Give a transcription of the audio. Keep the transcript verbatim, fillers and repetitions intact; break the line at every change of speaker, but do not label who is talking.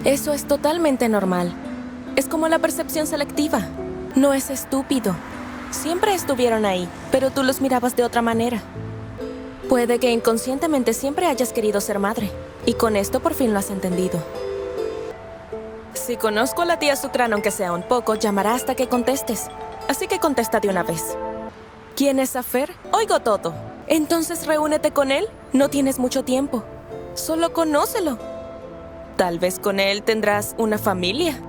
Eso es totalmente normal. Es como la percepción selectiva. No es estúpido. Siempre estuvieron ahí, pero tú los mirabas de otra manera. Puede que inconscientemente siempre hayas querido ser madre. Y con esto por fin lo has entendido. Si conozco a la tía Sucrán, aunque sea un poco, llamará hasta que contestes. Así que contesta de una vez. ¿Quién es Zafer? Oigo todo. Entonces reúnete con él. No tienes mucho tiempo. Solo conócelo. Tal vez con él tendrás una familia.